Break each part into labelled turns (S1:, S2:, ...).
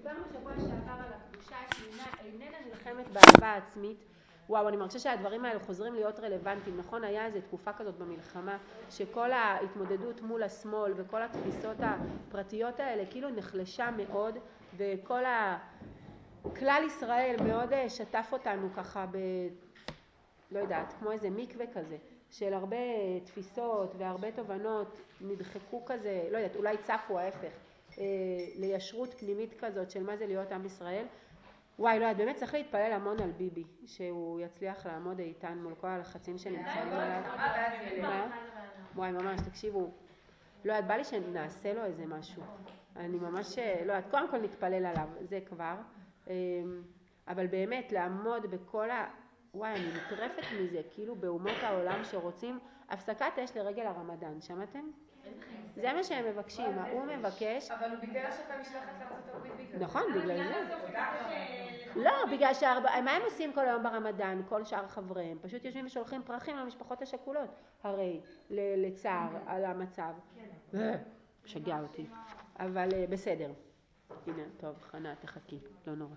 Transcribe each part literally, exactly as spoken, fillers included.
S1: דיברנו שבוע שעבר על הקדושה שאיננה נלחמת באהבה עצמית. וואו, אני מרגישה שהדברים האלה חוזרים להיות רלוונטיים. נכון, היה איזו תקופה כזאת במלחמה שכל ההתמודדות מול השמאל וכל התפיסות הפרטיות האלה כאילו נחלשה מאוד, וכל הכלל ישראל מאוד שטף אותנו ככה ב... לא יודעת, כמו איזה מקווה כזה, של הרבה תפיסות והרבה תובנות נדחקו כזה, לא יודעת, אולי צפו ההפך, לישרות פנימית כזאת של מה זה להיות עם ישראל. וואי, לא יודעת, באמת צריך להתפלל המון על ביבי, שהוא יצליח לעמוד איתן מול כל הלחצים שנמצאים עליו. מה? וואי, ממש, תקשיבו. לא יודעת, בא לי שנעשה לו איזה משהו. אני ממש, לא יודעת, קודם כל נתפלל עליו, זה כבר. אבל באמת, לעמוד בכל ה... וואי, אני מטרפת מזה, כאילו באומות העולם שרוצים הפסקת אש לרגל הרמדאן, שמעתם? זה מה שהם מבקשים, הוא מבקש...
S2: אבל הוא ביטל עכשיו המשלחת לארצות הברית בגלל זה.
S1: נכון, בגלל זה. לא, בגלל שהרבה... מה הם עושים כל היום ברמדאן, כל שאר חבריהם? פשוט יושבים ושולחים פרחים למשפחות השכולות, הרי, לצער על המצב. שגע אותי. אבל בסדר. הנה, טוב, חנה, תחכי, לא נורא.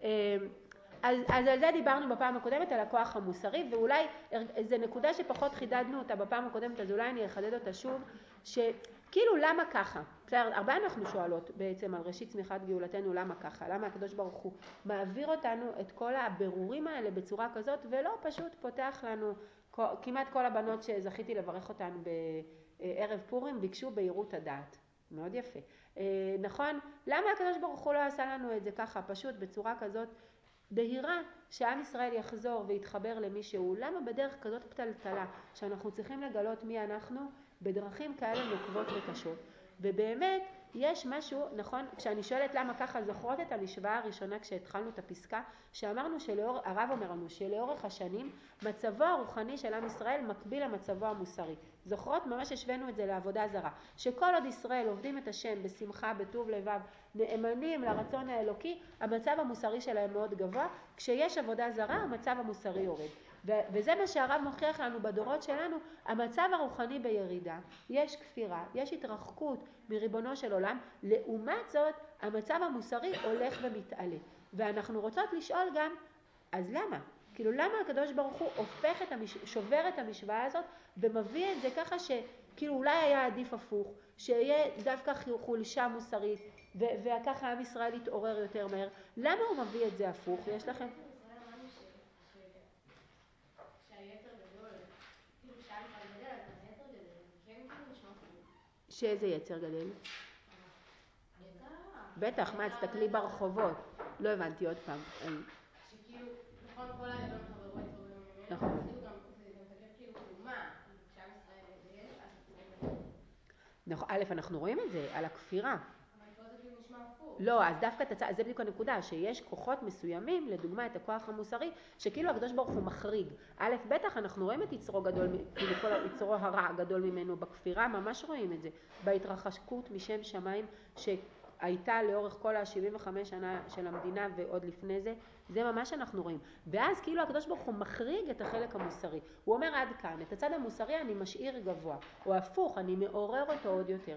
S1: אז, אז על זה דיברנו בפעם הקודמת, על הכוח המוסרי, ואולי זו נקודה שפחות חידדנו אותה בפעם הקודמת, אז אולי אני אחדד אותה שוב, שכאילו למה ככה? בסדר, הרבה אנחנו שואלות בעצם על ראשית צמיחת גאולתנו, למה ככה? למה הקדוש ברוך הוא מעביר אותנו את כל הבירורים האלה בצורה כזאת, ולא פשוט פותח לנו, כמעט כל הבנות שזכיתי לברך אותנו בערב פורים, ביקשו בהירות הדעת. מאוד יפה. נכון? למה הקדוש ברוך הוא לא עשה לנו את זה ככה, פשוט בצורה כזאת, בהירה, שעם ישראל יחזור ויתחבר למישהו? למה בדרך כזאת פתלתלה שאנחנו צריכים לגלות מי אנחנו בדרכים כאלה נוקבות וקשות? ובאמת יש משהו, נכון, כשאני שואלת למה ככה, זוכרות את המשוואה הראשונה כשהתחלנו את הפסקה, שאמרנו שלאור, הרב אומר לנו שלאורך השנים מצבו הרוחני של עם ישראל מקביל למצבו המוסרי. זוכרות? ממש השווינו את זה לעבודה זרה, שכל עוד ישראל עובדים את השם בשמחה, בטוב לבב, נאמנים לרצון האלוקי, המצב המוסרי שלהם מאוד גבוה. כשיש עבודה זרה, המצב המוסרי יורד. ו- וזה מה שהרב מוכיח לנו בדורות שלנו, המצב הרוחני בירידה, יש כפירה, יש התרחקות מריבונו של עולם, לעומת זאת המצב המוסרי הולך ומתעלה. ואנחנו רוצות לשאול גם, אז למה? כאילו למה הקדוש ברוך הוא הופך את המש... שובר את המשוואה הזאת ומביא את זה ככה שכאילו אולי היה עדיף הפוך, שיהיה דווקא חולשה מוסרית ו... וככה עם ישראל יתעורר יותר מהר. למה הוא מביא את זה הפוך? יש לכם?
S3: שהיתר גדול, כאילו שעם ישראל גדל, אז גם היתר גדל, זה כן כאילו נשמע חוב.
S1: שאיזה יצר גדל?
S3: יצר הרע.
S1: בטח, מה, תסתכלי ברחובות. לא הבנתי עוד פעם.
S3: שכאילו, נכון, כל האדם חברו יצרו גם ממנו,
S1: נכון.
S3: כאילו גם, זה גם תגר כאילו אומה, כאילו כשעם ישראל גדל, אז הוא גדל.
S1: נכון, א', אנחנו רואים את זה, על הכפירה.
S3: אבל פה זה כאילו נשמע הפוך.
S1: לא, אז דווקא תצא, זה בדיוק הנקודה, שיש כוחות מסוימים, לדוגמה את הכוח המוסרי, שכאילו הקדוש ברוך הוא מחריג. א', בטח אנחנו רואים את יצרו גדול, כאילו כל יצרו הרע גדול ממנו בכפירה, ממש רואים את זה. בהתרחקות משם שמיים שהייתה לאורך כל ה-שבעים וחמש שנה של המדינה ועוד לפני זה, זה ממש אנחנו רואים. ואז כאילו הקדוש ברוך הוא מחריג את החלק המוסרי. הוא אומר עד כאן, את הצד המוסרי אני משאיר גבוה, או הפוך, אני מעורר אותו עוד יותר.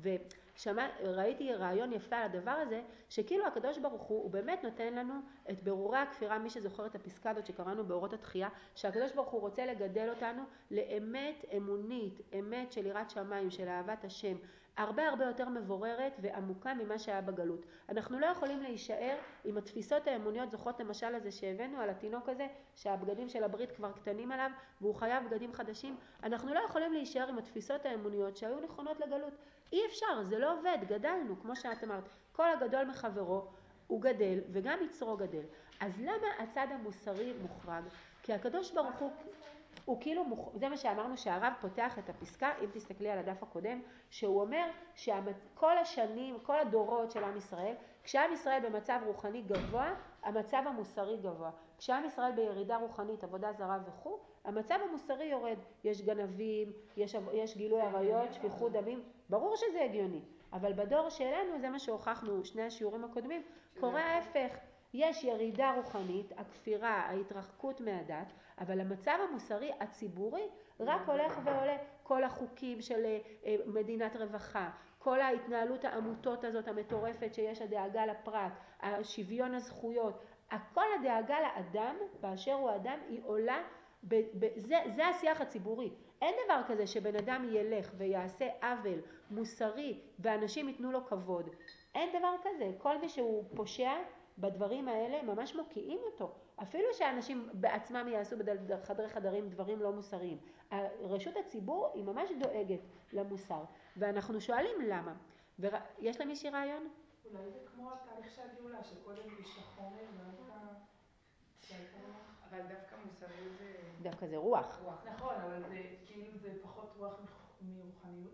S1: וראיתי רעיון יפה על הדבר הזה, שכאילו הקדוש ברוך הוא, הוא באמת נותן לנו את ברורי הכפירה, מי שזוכר את הפסקה הזאת שקראנו באורות התחייה, שהקדוש ברוך הוא רוצה לגדל אותנו לאמת אמונית, אמת של יראת שמיים, של אהבת השם, הרבה הרבה יותר מבוררת ועמוקה ממה שהיה בגלות. אנחנו לא יכולים להישאר עם התפיסות האמוניות, זוכרות למשל הזה שהבאנו על התינוק הזה, שהבגדים של הברית כבר קטנים עליו, והוא חייב בגדים חדשים. אנחנו לא יכולים להישאר עם התפיסות האמוניות שהיו נכונות לגלות. אי אפשר, זה לא עובד, גדלנו, כמו שאת אמרת. כל הגדול מחברו, הוא גדל, וגם יצרו גדל. אז למה הצד המוסרי מוחרג? כי הקדוש ברוך הוא, הוא כאילו, זה מה שאמרנו שהרב פותח את הפסקה, אם תסתכלי על הדף הקודם, שהוא אומר שכל השנים, כל הדורות של עם ישראל, כשעם ישראל במצב רוחני גבוה, המצב המוסרי גבוה. כשעם ישראל בירידה רוחנית, עבודה זרה וכו', המצב המוסרי יורד. יש גנבים, יש, יש גילוי עריות, שפיכות דמים, ברור שזה הגיוני. אבל בדור שלנו, זה מה שהוכחנו שני השיעורים הקודמים, קורה ההפך. יש ירידה רוחנית, הכפירה, ההתרחקות מהדת, אבל המצב המוסרי הציבורי רק הולך ועולה. כל החוקים של מדינת רווחה, כל ההתנהלות העמותות הזאת המטורפת שיש, הדאגה לפרט, השוויון הזכויות, הכל הדאגה לאדם באשר הוא אדם היא עולה, ב, ב, זה, זה השיח הציבורי. אין דבר כזה שבן אדם ילך ויעשה עוול מוסרי ואנשים ייתנו לו כבוד. אין דבר כזה. כל מי שהוא פושע בדברים האלה ממש מוקיעים אותו. אפילו שאנשים בעצמם יעשו בחדרי חדרים דברים לא מוסריים. רשות הציבור היא ממש דואגת למוסר. ואנחנו שואלים למה. ויש למישהי רעיון?
S2: אולי זה כמו התהליך של הגאולה, שקודם יש החומר ואז אתה... אבל דווקא מוסריות זה...
S1: דווקא זה רוח.
S2: נכון, אבל זה כאילו זה פחות רוח מרוחניות.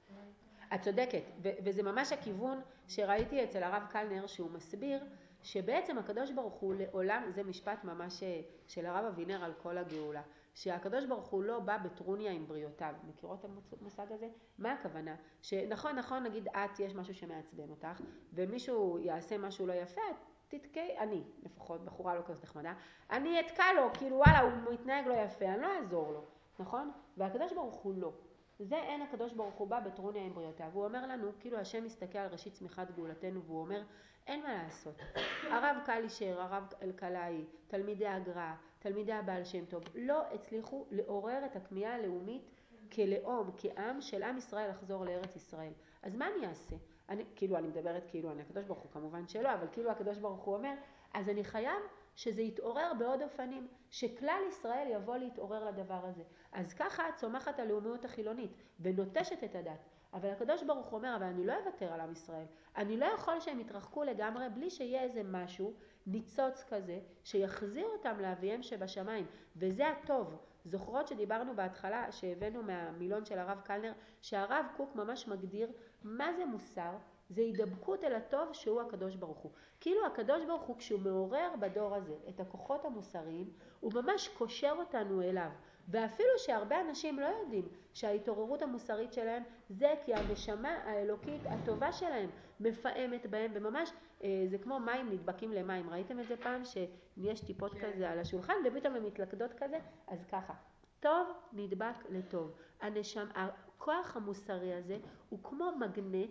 S1: את צודקת, וזה ממש הכיוון שראיתי אצל הרב קלנר, שהוא מסביר שבעצם הקדוש ברוך הוא לעולם, זה משפט ממש של הרב אבינר על כל הגאולה, שהקדוש ברוך הוא לא בא בטרוניה עם בריאותיו. מכירות את המושג הזה? מה הכוונה? שנכון, נכון, נגיד את, יש משהו שמעצבן אותך, ומישהו יעשה משהו לא יפה, תתקי, אני לפחות, בחורה לא כזאת נחמדה, אני אתקע לו, כאילו וואלה, הוא מתנהג לא יפה, אני לא אעזור לו, נכון? והקדוש ברוך הוא לא. זה אין הקדוש ברוך הוא בא בטרוניה עם בריאותיו. הוא אומר לנו, כאילו השם מסתכל על ראשית צמיחת גאולתנו, והוא אומר, אין מה לעשות. הרב קלישר, הרב אלקלעי, תלמידי הגר"א, תלמידי הבעל שם טוב, לא הצליחו לעורר את הכמיהה הלאומית כלאום, כעם של עם ישראל לחזור לארץ ישראל. אז מה אני אעשה? אני, כאילו אני מדברת כאילו אני הקדוש ברוך הוא, כמובן שלא, אבל כאילו הקדוש ברוך הוא אומר, אז אני חייב שזה יתעורר בעוד אופנים, שכלל ישראל יבוא להתעורר לדבר הזה. אז ככה צומחת הלאומיות החילונית ונוטשת את הדת. אבל הקדוש ברוך הוא אומר, אבל אני לא אוותר על עם ישראל. אני לא יכול שהם יתרחקו לגמרי בלי שיהיה איזה משהו, ניצוץ כזה, שיחזיר אותם לאביהם שבשמיים. וזה הטוב. זוכרות שדיברנו בהתחלה, שהבאנו מהמילון של הרב קלנר, שהרב קוק ממש מגדיר מה זה מוסר, זה הידבקות אל הטוב שהוא הקדוש ברוך הוא. כאילו הקדוש ברוך הוא כשהוא מעורר בדור הזה את הכוחות המוסריים, הוא ממש קושר אותנו אליו. ואפילו שהרבה אנשים לא יודעים שההתעוררות המוסרית שלהם זה כי הנשמה האלוקית הטובה שלהם מפעמת בהם, וממש זה כמו מים נדבקים למים. ראיתם את זה פעם שיש טיפות כן. כזה על השולחן ופתאום הם מתלכדות כזה? אז ככה, טוב נדבק לטוב. הנשמה, הכוח המוסרי הזה הוא כמו מגנט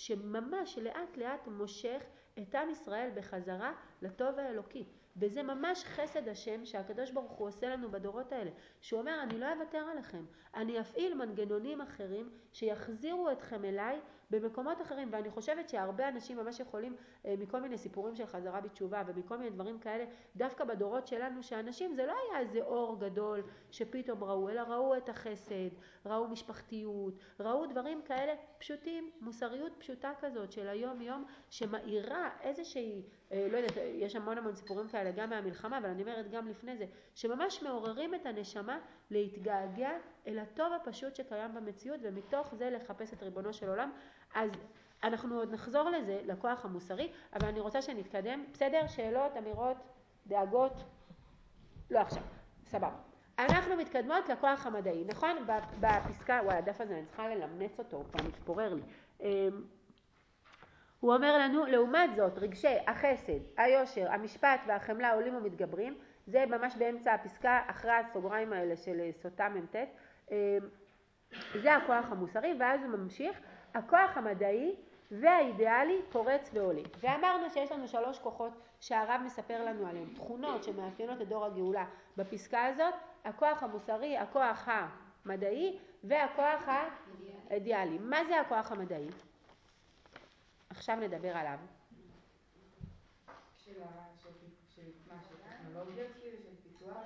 S1: שממש לאט לאט מושך את עם ישראל בחזרה לטוב האלוקי. וזה ממש חסד השם שהקדוש ברוך הוא עושה לנו בדורות האלה. שהוא אומר, אני לא אוותר עליכם. אני אפעיל מנגנונים אחרים שיחזירו אתכם אליי במקומות אחרים. ואני חושבת שהרבה אנשים ממש יכולים מכל מיני סיפורים של חזרה בתשובה ומכל מיני דברים כאלה, דווקא בדורות שלנו, שאנשים זה לא היה איזה אור גדול שפתאום ראו, אלא ראו את החסד, ראו משפחתיות, ראו דברים כאלה פשוטים, מוסריות פשוטה כזאת של היום יום שמאירה איזושהי, לא יודעת, יש המון המון סיפורים כאלה גם מהמלחמה, אבל אני אומרת גם לפני זה, שממש מעוררים את הנשמה להתגעגע אל הטוב הפשוט שקיים במציאות, ומתוך זה לחפש את ריבונו של עולם. אז אנחנו עוד נחזור לזה, לכוח המוסרי, אבל אני רוצה שנתקדם. בסדר? שאלות, אמירות, דאגות? לא עכשיו. סבבה. אנחנו מתקדמות לכוח המדעי, נכון? בפסקה, וואי, הדף הזה, אני צריכה ללמנץ אותו, הוא כבר מתפורר לי. הוא אומר לנו, לעומת זאת, רגשי החסד, היושר, המשפט והחמלה עולים ומתגברים, זה ממש באמצע הפסקה, אחרי הסוגריים האלה של סוטה ממתת, זה הכוח המוסרי, ואז הוא ממשיך, הכוח המדעי והאידיאלי פורץ ועולה. ואמרנו שיש לנו שלוש כוחות שהרב מספר לנו עליהם, תכונות שמאפיינות את דור הגאולה בפסקה הזאת, הכוח המוסרי, הכוח המדעי והכוח האידיאלי. מה זה הכוח המדעי? עכשיו נדבר עליו.
S2: של טכנולוגיה, של פיתוח?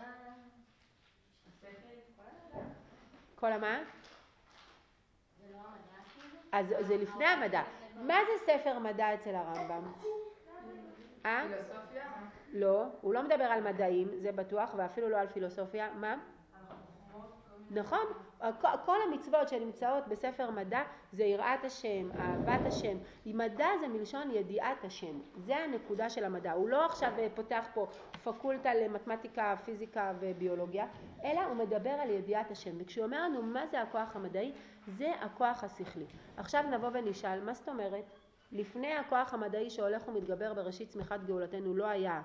S1: כל המה?
S3: זה לא המדע כאילו?
S1: אז זה לפני המדע. מה זה ספר מדע אצל הרמב"ם? אה?
S2: פילוסופיה?
S1: לא, הוא לא מדבר על מדעים, זה בטוח, ואפילו לא על פילוסופיה. מה? נכון, כל המצוות שנמצאות בספר מדע זה יראת השם, אהבת השם. מדע זה מלשון ידיעת השם, זה הנקודה של המדע. הוא לא עכשיו פותח פה פקולטה למתמטיקה, פיזיקה וביולוגיה, אלא הוא מדבר על ידיעת השם. וכשהוא אומר לנו מה זה הכוח המדעי, זה הכוח השכלי. עכשיו נבוא ונשאל, מה זאת אומרת? לפני הכוח המדעי שהולך ומתגבר בראשית צמיחת גאולתנו לא היה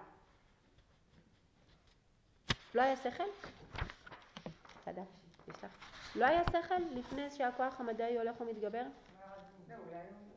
S1: לא היה שכל? תודה. יש לך. לא היה שכל לפני שהכוח המדעי הולך ומתגבר?
S2: לא, אולי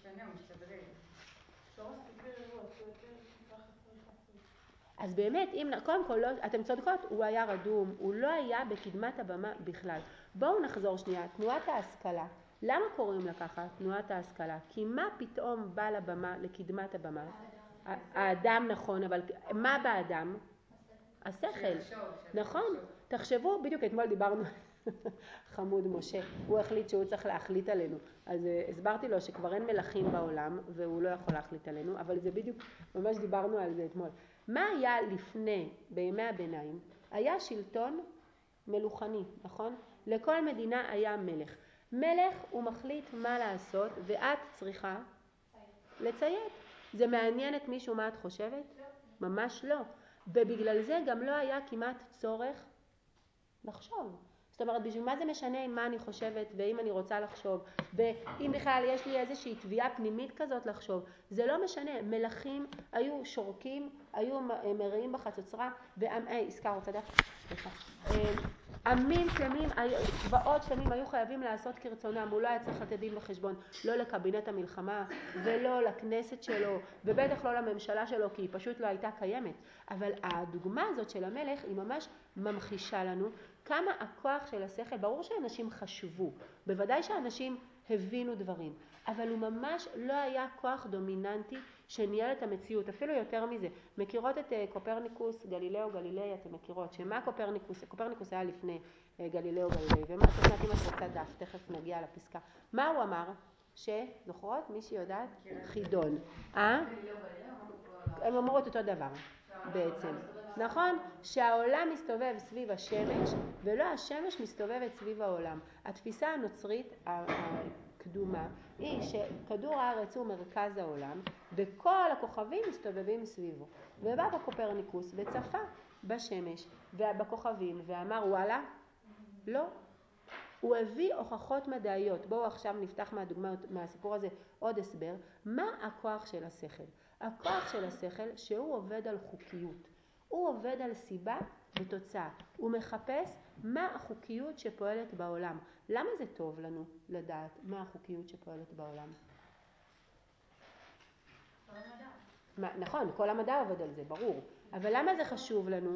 S2: משתנה, הוא משתדרג. שורס תסביר אירוע, הוא יותר ככה צריך לעשות.
S1: אז באמת, אם, קודם כל, לא, אתם צודקות, הוא היה רדום, הוא לא היה בקדמת הבמה בכלל. בואו נחזור שנייה, תנועת ההשכלה. למה קוראים לה ככה, תנועת ההשכלה? כי מה פתאום בא לבמה, לקדמת הבמה? האדם, נכון, אבל מה באדם? השכל. נכון, תחשבו, בדיוק אתמול דיברנו, חמוד משה, הוא החליט שהוא צריך להחליט עלינו. אז הסברתי לו שכבר אין מלכים בעולם, והוא לא יכול להחליט עלינו, אבל זה בדיוק, ממש דיברנו על זה אתמול. מה היה לפני, בימי הביניים? היה שלטון מלוכני, נכון? לכל מדינה היה מלך. מלך הוא מחליט מה לעשות, ואת צריכה לציית. זה מעניין את מישהו מה את חושבת? לא. ממש לא. ובגלל זה גם לא היה כמעט צורך לחשוב. זאת אומרת, בשביל מה זה משנה מה אני חושבת ואם אני רוצה לחשוב, ואם בכלל יש לי איזושהי תביעה פנימית כזאת לחשוב, זה לא משנה. מלכים היו שורקים, היו מראים בחצוצרה, ועם, אה, הזכר רוצה דף, סליחה. עמים שלמים, צבאות שלמים היו חייבים לעשות כרצונם, הוא לא היה צריך לתת דין וחשבון, לא לקבינט המלחמה ולא לכנסת שלו, ובטח לא לממשלה שלו, כי היא פשוט לא הייתה קיימת. אבל הדוגמה הזאת של המלך היא ממש ממחישה לנו כמה הכוח של השכל, ברור שאנשים חשבו, בוודאי שאנשים הבינו דברים, אבל הוא ממש לא היה כוח דומיננטי שניהל את המציאות, אפילו יותר מזה. מכירות את קופרניקוס, גלילאו גלילי, אתם מכירות, שמה קופרניקוס, קופרניקוס היה לפני גלילאו גלילי, ומה תכנת אם את רוצה דף, תכף נגיע לפסקה. מה הוא אמר? שזוכרות? מי שיודעת? חידון. אה? הם אומרות אותו דבר בעצם. נכון? שהעולם מסתובב סביב השמש ולא השמש מסתובבת סביב העולם. התפיסה הנוצרית הקדומה היא שכדור הארץ הוא מרכז העולם וכל הכוכבים מסתובבים סביבו. ובא בקופרניקוס וצפה בשמש ובכוכבים ואמר וואלה, לא. הוא הביא הוכחות מדעיות. בואו עכשיו נפתח מהדוגמה, מהסיפור הזה עוד הסבר. מה הכוח של השכל? הכוח של השכל שהוא עובד על חוקיות. הוא עובד על סיבה ותוצאה. הוא מחפש מה החוקיות שפועלת בעולם. למה זה טוב לנו לדעת מה החוקיות שפועלת בעולם?
S3: כל המדע.
S1: מה, נכון, כל המדע עובד על זה, ברור. אבל למה זה חשוב לנו?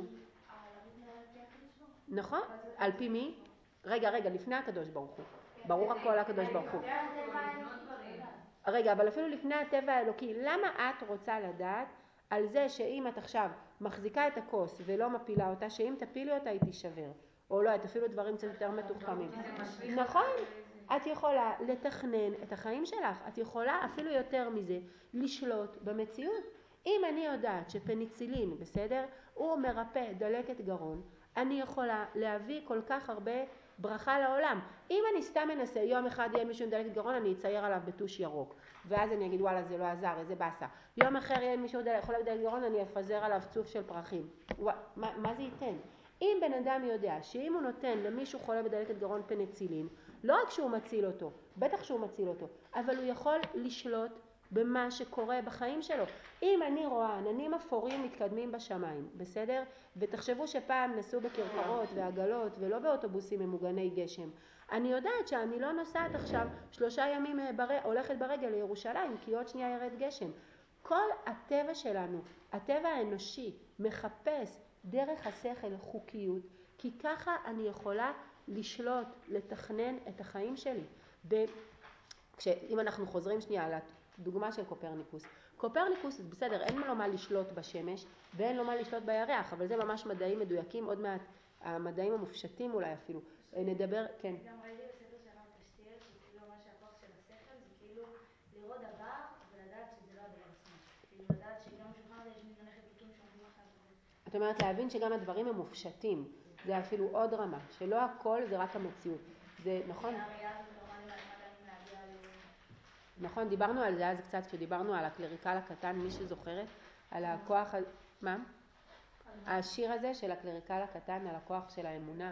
S1: נכון? על פי מי? רגע, רגע, לפני הקדוש ברוך הוא. ברור הכל הקדוש ברוך הוא. רגע, אבל אפילו לפני הטבע האלוקי, למה את רוצה לדעת על זה שאם את עכשיו מחזיקה את הכוס ולא מפילה אותה, שאם תפילי אותה היא תישבר? או לא, את אפילו דברים קצת יותר מתוחכמים. נכון? את יכולה לתכנן את החיים שלך. את יכולה אפילו יותר מזה לשלוט במציאות. אם אני יודעת שפניצילין, בסדר, הוא מרפא דלקת גרון, אני יכולה להביא כל כך הרבה ברכה לעולם. אם אני סתם מנסה, יום אחד יהיה מישהו עם דלקת גרון, אני אצייר עליו בטוש ירוק. ואז אני אגיד, וואלה, זה לא עזר, איזה באסה. יום אחר יהיה מישהו חולה בדלקת גרון, אני אפזר עליו צוף של פרחים. ווא, מה, מה זה ייתן? אם בן אדם יודע שאם הוא נותן למישהו חולה בדלקת גרון פניצילין, לא רק שהוא מציל אותו, בטח שהוא מציל אותו, אבל הוא יכול לשלוט במה שקורה בחיים שלו. אם אני רואה עננים אפורים מתקדמים בשמיים, בסדר? ותחשבו שפעם נסעו בכרכרות ועגלות ולא באוטובוסים ממוגני גשם. אני יודעת שאני לא נוסעת עכשיו שלושה ימים בר... הולכת ברגל לירושלים, כי עוד שנייה ירד גשם. כל הטבע שלנו, הטבע האנושי, מחפש דרך השכל חוקיות, כי ככה אני יכולה לשלוט, לתכנן את החיים שלי. אם אנחנו חוזרים שנייה על הדוגמה של קופרניקוס. קופרניקוס, בסדר, אין לו מה לשלוט בשמש ואין לו מה לשלוט בירח, אבל זה ממש מדעים מדויקים, עוד מעט המדעים המופשטים אולי אפילו. נדבר, כן.
S3: גם ראיתי בספר של הרב קשתיאל, שכאילו מה שהכוח של השכל זה כאילו לראות דבר ולדעת שזה לא הדבר עצמו. כאילו לדעת שגם בשולחן הזה יש מזנחת פתאום שעומדים אחת וזה.
S1: את אומרת להבין שגם הדברים הם מופשטים. זה אפילו עוד רמה, שלא הכל זה רק המציאות. זה נכון? נכון, דיברנו על זה אז קצת כשדיברנו על הקלריקל הקטן, מי שזוכרת, על הכוח, מה? השיר הזה של הקלריקל הקטן, על הכוח של האמונה,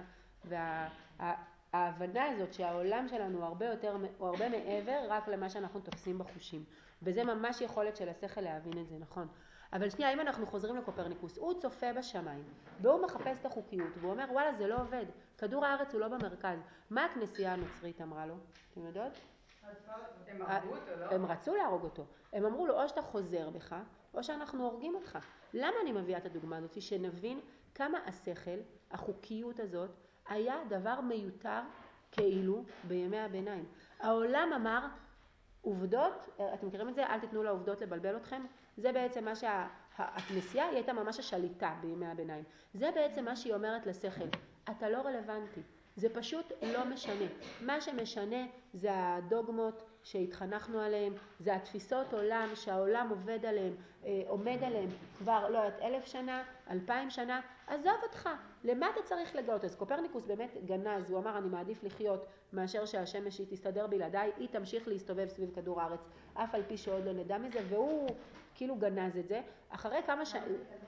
S1: וההבנה הזאת שהעולם שלנו הוא הרבה יותר, הוא הרבה מעבר רק למה שאנחנו תופסים בחושים. וזה ממש יכולת של השכל להבין את זה, נכון? אבל שנייה, אם אנחנו חוזרים לקופרניקוס, הוא צופה בשמיים, והוא מחפש את החוקיות, והוא אומר, וואלה, זה לא עובד, כדור הארץ הוא לא במרכז. מה הכנסייה הנוצרית אמרה לו? אתם יודעות?
S2: הם הרגו אותו, לא?
S1: הם רצו להרוג אותו. הם אמרו לו, או שאתה חוזר בך, או שאנחנו הורגים אותך. למה אני מביאה את הדוגמה הזאת? שנבין כמה השכל, החוקיות הזאת, היה דבר מיותר כאילו בימי הביניים. העולם אמר, עובדות, אתם מכירים את זה? אל תיתנו לעובדות לבלבל אתכם. זה בעצם מה שהכנסייה, היא הייתה ממש השליטה בימי הביניים. זה בעצם מה שהיא אומרת לשכל. אתה לא רלוונטי. זה פשוט לא משנה. מה שמשנה זה הדוגמות שהתחנכנו עליהם, זה התפיסות עולם שהעולם עובד עליהם, עומד עליהם כבר, לא יודעת, אלף שנה, אלפיים שנה, עזוב אותך. למה אתה צריך לגלות? אז קופרניקוס באמת גנז, הוא אמר אני מעדיף לחיות מאשר שהשמש היא תסתדר בלעדיי, היא תמשיך להסתובב סביב כדור הארץ, אף על פי שעוד לא נדע מזה, והוא כאילו גנז את זה. אחרי כמה ש...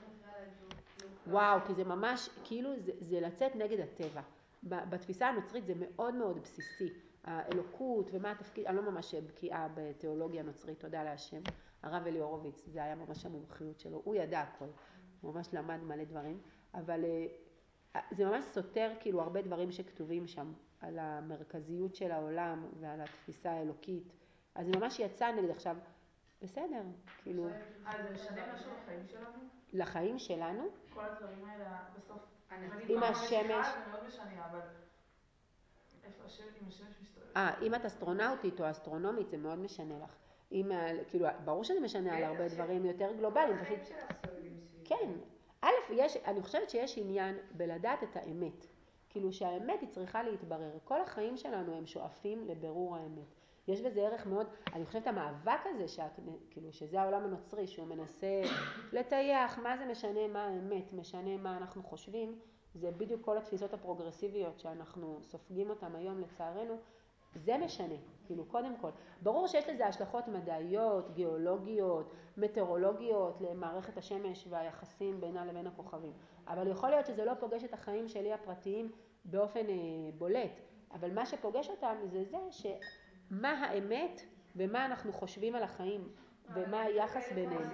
S1: וואו, כי זה ממש, כאילו זה, זה לצאת נגד הטבע. בתפיסה הנוצרית זה מאוד מאוד בסיסי, האלוקות ומה התפקיד, אני לא ממש בקיאה בתיאולוגיה נוצרית, תודה להשם, הרב אלי הורוביץ, זה היה ממש המומחיות שלו, הוא ידע הכל, הוא ממש למד מלא דברים, אבל זה ממש סותר כאילו הרבה דברים שכתובים שם, על המרכזיות של העולם ועל התפיסה האלוקית, אז זה ממש יצא נגד עכשיו, בסדר, כאילו...
S2: אז זה משנה משהו לחיים שלנו?
S1: לחיים שלנו?
S2: כל הדברים האלה, בסוף,
S1: עם השמש...
S2: זה מאוד משנה, אבל איפה השמש, אם השמש מסתובבת?
S1: אה, אם את אסטרונאוטית או אסטרונומית, זה מאוד משנה לך. אם, כאילו, ברור שזה משנה על הרבה דברים יותר גלובליים.
S4: החיים שלך סובבים סביב.
S1: כן. א', יש, אני חושבת שיש עניין בלדעת את האמת. כאילו שהאמת היא צריכה להתברר. כל החיים שלנו הם שואפים לבירור האמת. יש בזה ערך מאוד, אני חושבת המאבק הזה, שה, כאילו, שזה העולם הנוצרי, שהוא מנסה לטייח מה זה משנה, מה האמת, משנה מה אנחנו חושבים, זה בדיוק כל התפיסות הפרוגרסיביות שאנחנו סופגים אותם היום לצערנו, זה משנה, כאילו קודם כל. ברור שיש לזה השלכות מדעיות, גיאולוגיות, מטאורולוגיות למערכת השמש והיחסים בינה לבין הכוכבים. אבל יכול להיות שזה לא פוגש את החיים שלי הפרטיים באופן אה, בולט. אבל מה שפוגש אותם זה זה שמה האמת ומה אנחנו חושבים על החיים ומה היחס ביניהם.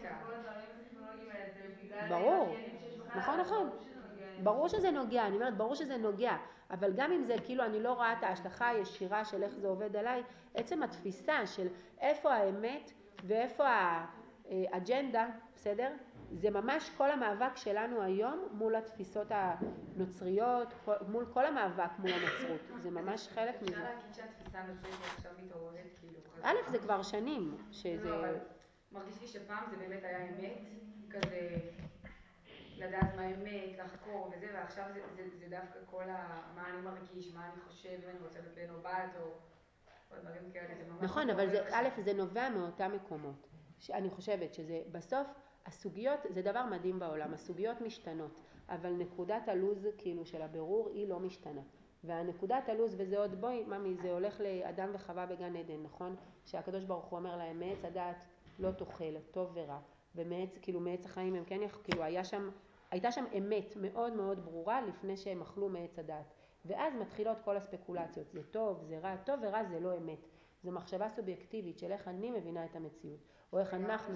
S1: ברור, נכון נכון. ברור שזה נוגע, אני אומרת, ברור שזה נוגע, אבל גם אם זה כאילו אני לא רואה את ההשלכה הישירה של איך זה עובד עליי, עצם התפיסה של איפה האמת ואיפה האג'נדה, בסדר? זה ממש כל המאבק שלנו היום מול התפיסות הנוצריות, מול כל המאבק מול הנוצרות, זה ממש חלק מזה.
S4: אפשר להגיד שהתפיסה הנוצרית עכשיו מתעוררת כאילו כזה?
S1: א', זה כבר שנים, שזה...
S4: לא, אבל מרגיש לי שפעם זה באמת היה אמת, כזה... לדעת מה האמת, לחקור וזה, ועכשיו זה, זה, זה דווקא כל ה... מה אני מרגיש, מה אני חושב, אם אני רוצה לבן או בת או... או דברים כאלה, זה ממש...
S1: נכון, אבל זה, א', זה נובע מאותם מקומות. אני חושבת שזה בסוף, הסוגיות, זה דבר מדהים בעולם, הסוגיות משתנות, אבל נקודת הלוז כאילו של הבירור היא לא משתנה. והנקודת הלוז, וזה עוד בואי, ממי, זה הולך לאדם וחווה בגן עדן, נכון? שהקדוש ברוך הוא אומר להם, מעץ הדעת לא תאכל, טוב ורע. ומעץ, כאילו מעץ החיים הם כן, כאילו היה שם, הייתה שם אמת מאוד מאוד ברורה לפני שהם אכלו מעץ הדעת. ואז מתחילות כל הספקולציות, זה טוב, זה רע, טוב ורע זה לא אמת. זו מחשבה סובייקטיבית של איך אני מבינה את המציאות, או איך אנחנו...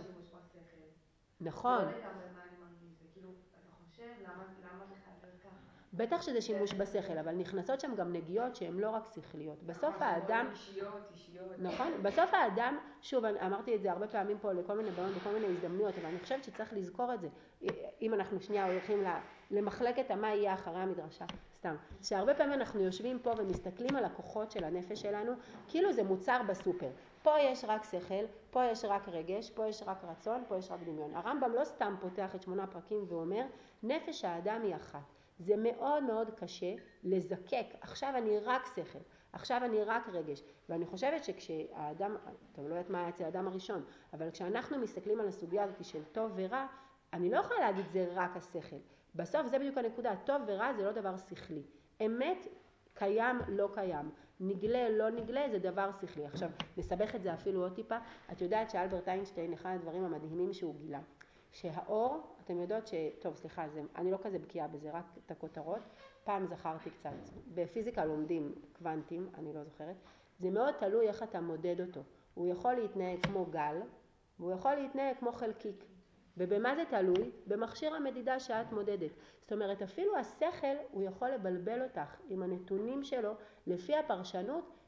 S1: נכון.
S4: זה לא לגמרי מה אני מרגיש, זה כאילו, אתה חושב, למה, למה זה חייב להיות ככה?
S1: בטח שזה שימוש בשכל, אבל נכנסות שם גם נגיעות שהן לא רק שכליות. בסוף האדם...
S4: אישיות, אישיות.
S1: נכון? בסוף האדם, שוב, אמרתי את זה הרבה פעמים פה לכל מיני בעיות, לכל מיני הזדמנויות, אבל אני חושבת שצריך לזכור את זה. אם אנחנו שנייה הולכים למחלקת מה יהיה אחרי המדרשה, סתם. שהרבה פעמים אנחנו יושבים פה ומסתכלים על הכוחות של הנפש שלנו, כאילו זה מוצר בסופר. פה יש רק שכל, פה יש רק רגש, פה יש רק רצון, פה יש רק דמיון. הרמב"ם לא סתם פותח את שמונה פרקים ואומר, נפש האדם היא אחת. זה מאוד מאוד קשה לזקק, עכשיו אני רק שכל, עכשיו אני רק רגש, ואני חושבת שכשהאדם, אתם לא יודעת מה היה אצל האדם הראשון, אבל כשאנחנו מסתכלים על הסוגיה הזאת של טוב ורע, אני לא יכולה להגיד זה רק השכל, בסוף זה בדיוק הנקודה, טוב ורע זה לא דבר שכלי, אמת קיים לא קיים, נגלה לא נגלה זה דבר שכלי. עכשיו נסבך את זה אפילו עוד טיפה, את יודעת שאלברט איינשטיין אחד הדברים המדהימים שהוא גילה, שהאור, אתם יודעות ש... טוב, סליחה, זה... אני לא כזה בקיאה בזה, רק את הכותרות. פעם זכרתי קצת. בפיזיקה לומדים קוונטים, אני לא זוכרת. זה מאוד תלוי איך אתה מודד אותו. הוא יכול להתנהג כמו גל, והוא יכול להתנהג כמו חלקיק. ובמה זה תלוי? במכשיר המדידה שאת מודדת. זאת אומרת, אפילו השכל הוא יכול לבלבל אותך עם הנתונים שלו, לפי הפרשנות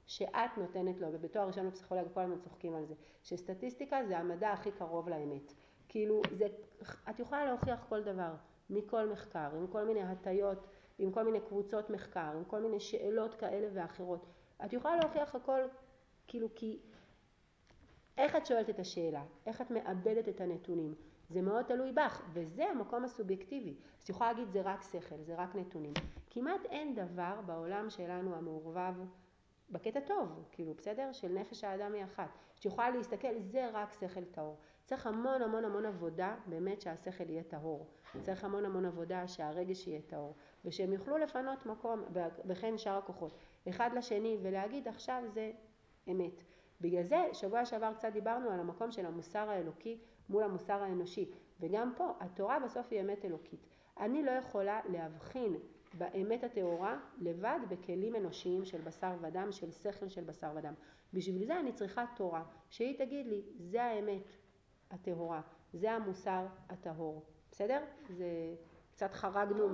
S1: שאת נותנת לו, ובתואר ראשון בפסיכולוגיה כל הזמן צוחקים על זה, שסטטיסטיקה זה המדע הכי קרוב לאמת. כאילו, זה, את יכולה להוכיח כל דבר, מכל מחקר, עם כל מיני הטיות, עם כל מיני קבוצות מחקר, עם כל מיני שאלות כאלה ואחרות. את יכולה להוכיח הכל, כאילו, כי איך את שואלת את השאלה, איך את מאבדת את הנתונים, זה מאוד תלוי בך, וזה המקום הסובייקטיבי. אז יכולה להגיד, זה רק שכל, זה רק נתונים. כמעט אין דבר בעולם שלנו המעורבב, בקטע טוב, כאילו, בסדר? של נפש האדם היא אחת. שיכולה להסתכל, זה רק שכל טהור. צריך המון המון המון עבודה, באמת שהשכל יהיה טהור. צריך המון המון עבודה שהרגש יהיה טהור. ושהם יוכלו לפנות מקום, וכן שאר הכוחות, אחד לשני, ולהגיד, עכשיו זה אמת. בגלל זה, שבוע שעבר קצת דיברנו על המקום של המוסר האלוקי מול המוסר האנושי. וגם פה, התורה בסוף היא אמת אלוקית. אני לא יכולה להבחין באמת הטהורה לבד בכלים אנושיים של בשר ודם, של שכל של בשר ודם. בשביל זה אני צריכה תורה, שהיא תגיד לי, זה האמת הטהורה, זה המוסר הטהור. בסדר? זה קצת חרגנו.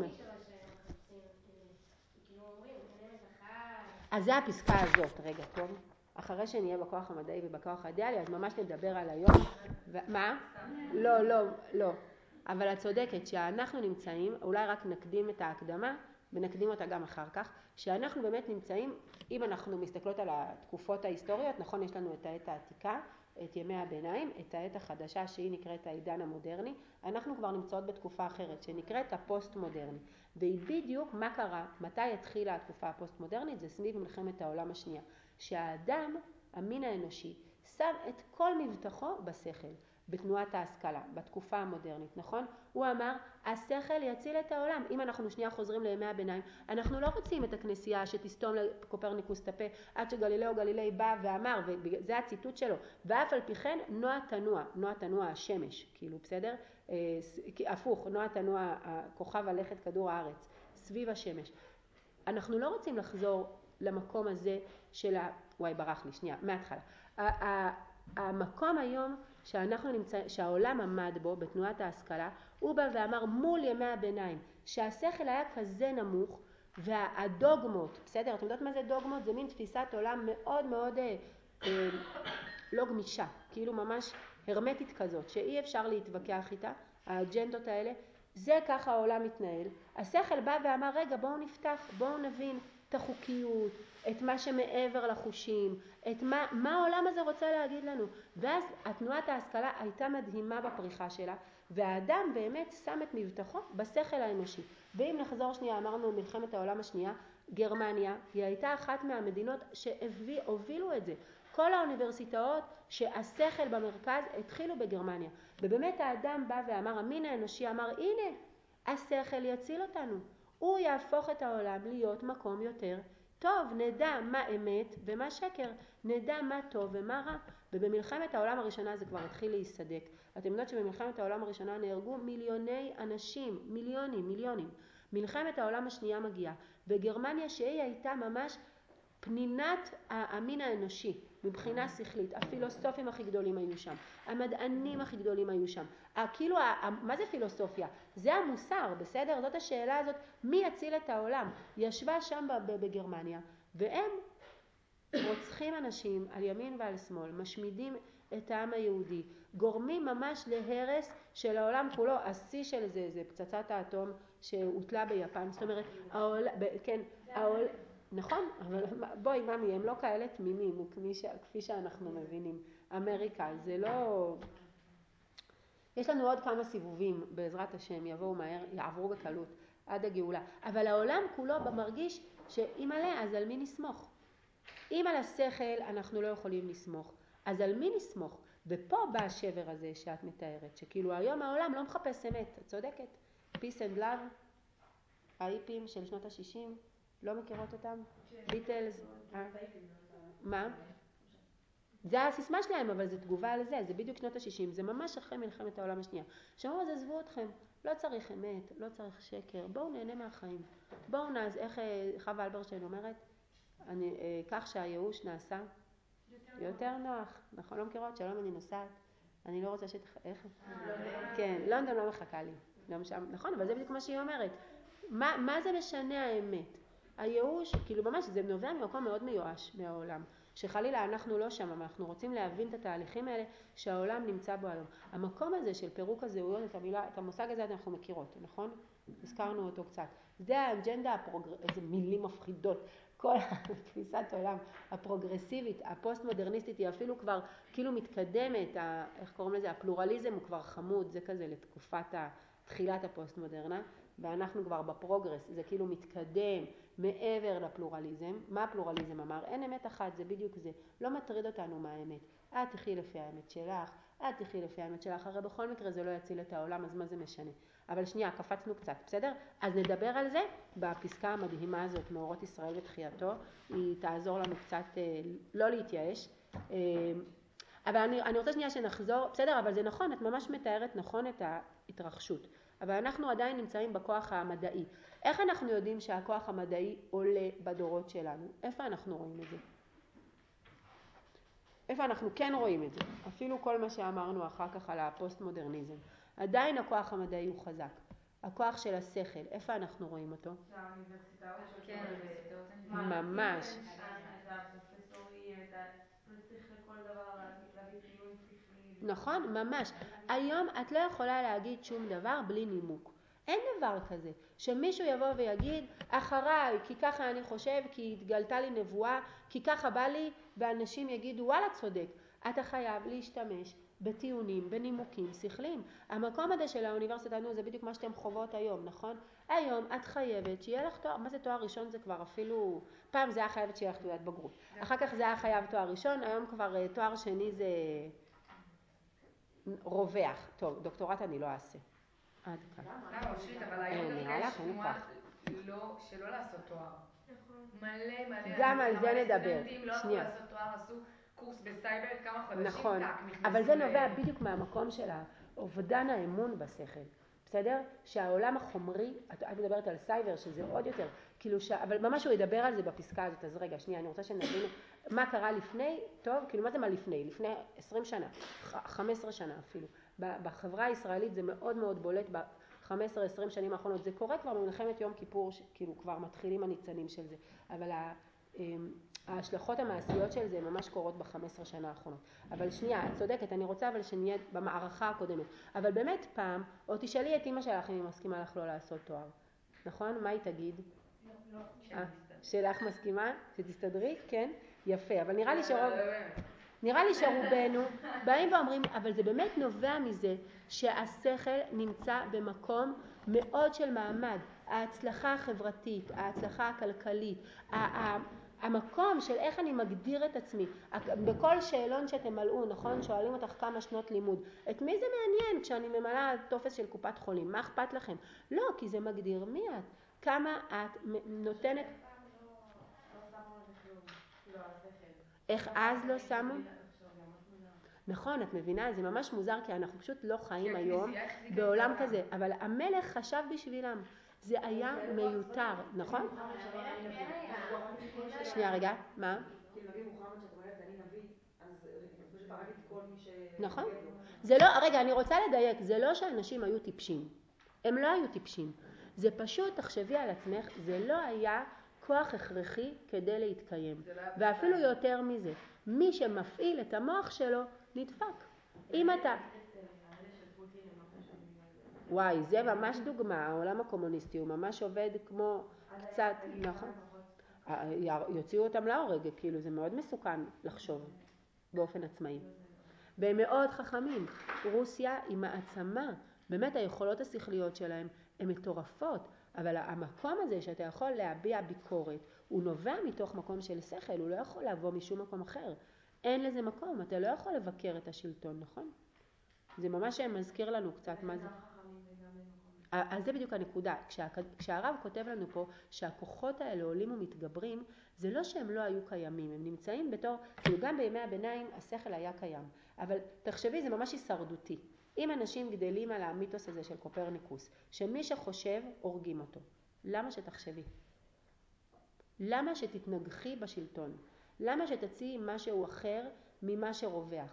S1: אז זה הפסקה הזאת, רגע, טוב? אחרי שנהיה בכוח המדעי ובכוח האידיאלי, אז ממש נדבר על היום. מה? לא, לא, לא. אבל את צודקת שאנחנו נמצאים, אולי רק נקדים את ההקדמה, ונקדים אותה גם אחר כך, שאנחנו באמת נמצאים, אם אנחנו מסתכלות על התקופות ההיסטוריות, נכון, יש לנו את העת העתיקה, את ימי הביניים, את העת החדשה שהיא נקראת העידן המודרני, אנחנו כבר נמצאות בתקופה אחרת שנקראת הפוסט-מודרני. והיא בדיוק מה קרה, מתי התחילה התקופה הפוסט-מודרנית, זה סביב מלחמת העולם השנייה. שהאדם, המין האנושי, שם את כל מבטחו בשכל, בתנועת ההשכלה, בתקופה המודרנית, נכון? הוא אמר, השכל יציל את העולם. אם אנחנו שנייה חוזרים לימי הביניים, אנחנו לא רוצים את הכנסייה שתסתום לקופרניקוס את הפה, עד שגלילאו גלילי בא ואמר, וזה הציטוט שלו, ואף על פי כן, נוע תנוע, נוע תנוע השמש, כאילו, בסדר? הפוך, נוע תנוע כוכב הלכת כדור הארץ, סביב השמש. אנחנו לא רוצים לחזור למקום הזה של ה... וואי, ברח לי, שנייה, מההתחלה. המקום היום שאנחנו נמצא, שהעולם עמד בו בתנועת ההשכלה, הוא בא ואמר מול ימי הביניים, שהשכל היה כזה נמוך, והדוגמות, בסדר? אתם יודעות מה זה דוגמות? זה מין תפיסת עולם מאוד מאוד אה, אה, לא גמישה, כאילו ממש הרמטית כזאת, שאי אפשר להתווכח איתה, האג'נדות האלה, זה ככה העולם מתנהל. השכל בא ואמר, רגע, בואו נפתח, בואו נבין את החוקיות, את מה שמעבר לחושים, את מה, מה העולם הזה רוצה להגיד לנו. ואז התנועת ההשכלה הייתה מדהימה בפריחה שלה, והאדם באמת שם את מבטחו בשכל האנושי. ואם נחזור שנייה, אמרנו מלחמת העולם השנייה, גרמניה, היא הייתה אחת מהמדינות שהובילו את זה. כל האוניברסיטאות שהשכל במרכז התחילו בגרמניה. ובאמת האדם בא ואמר, המין האנושי אמר, הנה, השכל יציל אותנו. הוא יהפוך את העולם להיות מקום יותר טוב, נדע מה אמת ומה שקר, נדע מה טוב ומה רע. ובמלחמת העולם הראשונה זה כבר התחיל להיסדק. אתם יודעות שבמלחמת העולם הראשונה נהרגו מיליוני אנשים, מיליונים, מיליונים. מלחמת העולם השנייה מגיעה, וגרמניה שהיא הייתה ממש פנינת המין האנושי, מבחינה שכלית, הפילוסופים הכי גדולים היו שם, המדענים הכי גדולים היו שם. כאילו, מה זה פילוסופיה? זה המוסר, בסדר? זאת השאלה הזאת, מי יציל את העולם? ישבה שם בגרמניה, והם רוצחים אנשים על ימין ועל שמאל, משמידים את העם היהודי, גורמים ממש להרס של העולם כולו. השיא של זה, זה פצצת האטום שהוטלה ביפן. זאת אומרת, העול, כן, העול, נכון, אבל בואי ממי, הם לא כאלה תמימים, כפי שאנחנו מבינים. אמריקה, זה לא... יש לנו עוד כמה סיבובים, בעזרת השם, יבואו מהר, יעברו בקלות עד הגאולה. אבל העולם כולו מרגיש שאם עליה, אז על מי נסמוך? אם על השכל אנחנו לא יכולים לסמוך, אז על מי נסמוך? ופה בא השבר הזה שאת מתארת, שכאילו היום העולם לא מחפש אמת, את צודקת? Peace and Love, האיפים של שנות ה-שישים, לא מכירות אותם? ביטלס, מה? זה הסיסמה שלהם, אבל זה תגובה על זה, זה בדיוק שנות ה-שישים, זה ממש אחרי מלחמת העולם השנייה. שאומרו, אז עזבו אתכם, לא צריך אמת, לא צריך שקר, בואו נהנה מהחיים. בואו נעז, איך חווה אלברשטיין אומרת? אני, כך שהייאוש נעשה יותר, יותר נוח. נוח. נכון, לא מכירות? שלום, אני נוסעת. אני לא רוצה שתח... איך? כן, לונדון לא מחכה לי. גם שם, נכון, אבל זה בדיוק מה שהיא אומרת. מה, מה זה משנה האמת? הייאוש, כאילו ממש זה נובע ממקום מאוד מיואש מהעולם, שחלילה אנחנו לא שם, אבל אנחנו רוצים להבין את התהליכים האלה שהעולם נמצא בו היום. המקום הזה של פירוק הזהויות, את, המילה, את המושג הזה אנחנו מכירות, נכון? הזכרנו אותו קצת. זה האג'נדה הפרוגר... איזה מילים מפחידות. כל התפיסת עולם הפרוגרסיבית, הפוסט-מודרניסטית היא אפילו כבר כאילו מתקדמת, ה... איך קוראים לזה? הפלורליזם הוא כבר חמוד, זה כזה לתקופת תחילת הפוסט-מודרנה, ואנחנו כבר בפרוגרס, זה כאילו מתקדם מעבר לפלורליזם. מה הפלורליזם אמר? אין אמת אחת, זה בדיוק זה. לא מטריד אותנו מה האמת. את תחי לפי האמת שלך, את תחי לפי האמת שלך, הרי בכל מקרה זה לא יציל את העולם, אז מה זה משנה? אבל שנייה, קפצנו קצת, בסדר? אז נדבר על זה בפסקה המדהימה הזאת, מאורות ישראל ותחייתו, היא תעזור לנו קצת אה, לא להתייאש. אה, אבל אני, אני רוצה שנייה שנחזור, בסדר, אבל זה נכון, את ממש מתארת נכון את ההתרחשות. אבל אנחנו עדיין נמצאים בכוח המדעי. איך אנחנו יודעים שהכוח המדעי עולה בדורות שלנו? איפה אנחנו רואים את זה? איפה אנחנו כן רואים את זה? אפילו כל מה שאמרנו אחר כך על הפוסט-מודרניזם. עדיין הכוח המדעי הוא חזק. הכוח של השכל, איפה אנחנו רואים אותו?
S2: האוניברסיטאות.
S4: כן, האוניברסיטאות.
S1: ממש.
S2: את הפרופסורים, את צריך לכל דבר להביא טיעון ספרי.
S1: נכון, ממש. היום את לא יכולה להגיד שום דבר בלי נימוק. אין דבר כזה שמישהו יבוא ויגיד אחריי, כי ככה אני חושב, כי התגלתה לי נבואה, כי ככה בא לי, ואנשים יגידו וואלה צודק. אתה חייב להשתמש בטיעונים, בנימוקים שכליים. המקום הזה של האוניברסיטה, נו, זה בדיוק מה שאתם חוות היום, נכון? היום את חייבת שיהיה לך תואר, מה זה תואר ראשון? זה כבר אפילו, פעם זה היה חייבת שיהיה לך תעודת בגרות. אחר כך זה היה חייב תואר ראשון, היום כבר תואר שני זה רווח. טוב, דוקטורט אני לא אעשה. עד כאן.
S4: למה, אושרית, אבל היום דווקא יש תנועה שלא לעשות תואר. מלא מלא.
S1: גם על זה נדבר.
S4: סטודנטים לא יכולו לעשות תואר, עשו קורס בסייבר כמה חודשים,
S1: נכון, אבל זה נובע בדיוק מהמקום של האובדן האמון בשכל. בסדר? שהעולם החומרי, את, את מדברת על סייבר שזה עוד יותר, כאילו ש... אבל ממש הוא ידבר על זה בפסקה הזאת, אז רגע, שנייה, אני רוצה שנבין מה קרה לפני, טוב, כאילו מה זה מה לפני? לפני עשרים שנה, חמש עשרה שנה אפילו. בחברה הישראלית זה מאוד מאוד בולט ב-חמש עשרה עשרים שנים האחרונות, זה קורה כבר במלחמת יום כיפור, כאילו כבר מתחילים הניצנים של זה, אבל ה... ההשלכות המעשיות של זה ממש קורות ב-חמש עשרה שנה האחרונות. אבל שנייה, את צודקת, אני רוצה אבל שנהיה במערכה הקודמת. אבל באמת פעם, או תשאלי את אמא שלך אם היא מסכימה לך לא לעשות תואר. נכון? מה היא תגיד?
S2: לא,
S1: לא. שלך מסכימה? שתסתדרי? כן? יפה. אבל נראה לי שרוב... נראה לי שרובנו באים ואומרים, אבל זה באמת נובע מזה שהשכל נמצא במקום מאוד של מעמד. ההצלחה החברתית, ההצלחה הכלכלית, המקום של איך אני מגדיר את עצמי. בכל שאלון שאתם מלאו, נכון? שואלים אותך כמה שנות לימוד. את מי זה מעניין כשאני ממלאה טופס של קופת חולים? מה אכפת לכם? לא, כי זה מגדיר מי את. כמה את נותנת...
S2: לא שמו על זה כלום. כאילו, על השכל.
S1: איך אז לא שמו? נכון, את מבינה, זה ממש מוזר כי אנחנו פשוט לא חיים היום בעולם כזה, אבל המלך חשב בשבילם, זה היה מיותר, נכון? שנייה רגע, מה?
S5: כאילו נביא מוחמד שאת אומרת אני נביא, אז פשוט הרג את כל מי ש...
S1: נכון? זה לא, רגע, אני רוצה לדייק, זה לא שאנשים היו טיפשים, הם לא היו טיפשים, זה פשוט, תחשבי על עצמך, זה לא היה כוח הכרחי כדי להתקיים, ואפילו יותר מזה, מי שמפעיל את המוח שלו נדפק. אם אתה... וואי, זה ממש דוגמה, העולם הקומוניסטי הוא ממש עובד כמו קצת, נכון? יוציאו אותם להורג, כאילו זה מאוד מסוכן לחשוב באופן עצמאי. והם מאוד חכמים. רוסיה היא מעצמה, באמת היכולות השכליות שלהם הן מטורפות, אבל המקום הזה שאתה יכול להביע ביקורת, הוא נובע מתוך מקום של שכל, הוא לא יכול לבוא משום מקום אחר. אין לזה מקום, אתה לא יכול לבקר את השלטון, נכון? זה ממש מזכיר לנו קצת מה זה. אז זה בדיוק הנקודה. כשה, כשהרב כותב לנו פה שהכוחות האלה עולים ומתגברים, זה לא שהם לא היו קיימים, הם נמצאים בתור, כאילו גם בימי הביניים השכל היה קיים. אבל תחשבי, זה ממש הישרדותי. אם אנשים גדלים על המיתוס הזה של קופרניקוס, שמי שחושב, הורגים אותו. למה שתחשבי? למה שתתנגחי בשלטון? למה שתציעי משהו אחר ממה שרווח?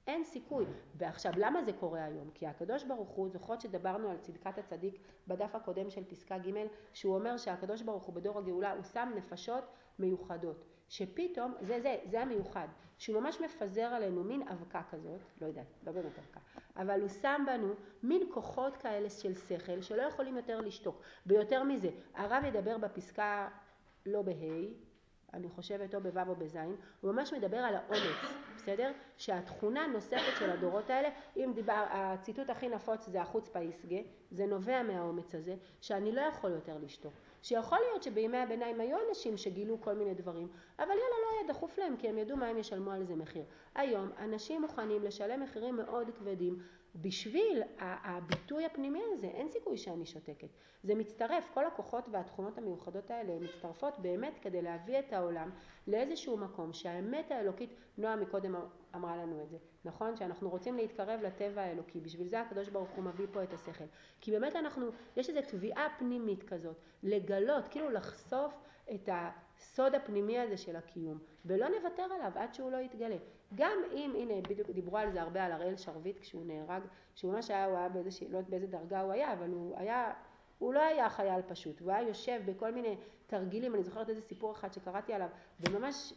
S1: אין סיכוי. ועכשיו, למה זה קורה היום? כי הקדוש ברוך הוא, זוכרות שדברנו על צדקת הצדיק בדף הקודם של פסקה ג', שהוא אומר שהקדוש ברוך הוא בדור הגאולה, הוא שם נפשות מיוחדות. שפתאום, זה זה, זה המיוחד, שהוא ממש מפזר עלינו מין אבקה כזאת, לא יודעת, לא באמת אבקה, אבל הוא שם בנו מין כוחות כאלה של שכל, שלא יכולים יותר לשתוק. ביותר מזה, הרב ידבר בפסקה לא בהי, אני חושבת או בו' או בזין, הוא ממש מדבר על האומץ, בסדר? שהתכונה נוספת של הדורות האלה, אם דיבר, הציטוט הכי נפוץ זה החוצפה יסגה, זה נובע מהאומץ הזה, שאני לא יכול יותר לשתוק. שיכול להיות שבימי הביניים היו אנשים שגילו כל מיני דברים, אבל יאללה לא היה דחוף להם, כי הם ידעו מה הם ישלמו על זה מחיר. היום אנשים מוכנים לשלם מחירים מאוד כבדים, בשביל הביטוי הפנימי הזה, אין סיכוי שאני שותקת. זה מצטרף, כל הכוחות והתכונות המיוחדות האלה מצטרפות באמת כדי להביא את העולם לאיזשהו מקום שהאמת האלוקית, נועה מקודם אמרה לנו את זה, נכון? שאנחנו רוצים להתקרב לטבע האלוקי, בשביל זה הקדוש ברוך הוא מביא פה את השכל. כי באמת אנחנו, יש איזו תביעה פנימית כזאת, לגלות, כאילו לחשוף את הסוד הפנימי הזה של הקיום, ולא נוותר עליו עד שהוא לא יתגלה. גם אם, הנה, בדיוק דיברו על זה הרבה, על הראל שרביט כשהוא נהרג, שהוא ממש היה, הוא היה באיזה, לא יודעת באיזה דרגה הוא היה, אבל הוא היה, הוא לא היה חייל פשוט, הוא היה יושב בכל מיני תרגילים, אני זוכרת איזה סיפור אחד שקראתי עליו, וממש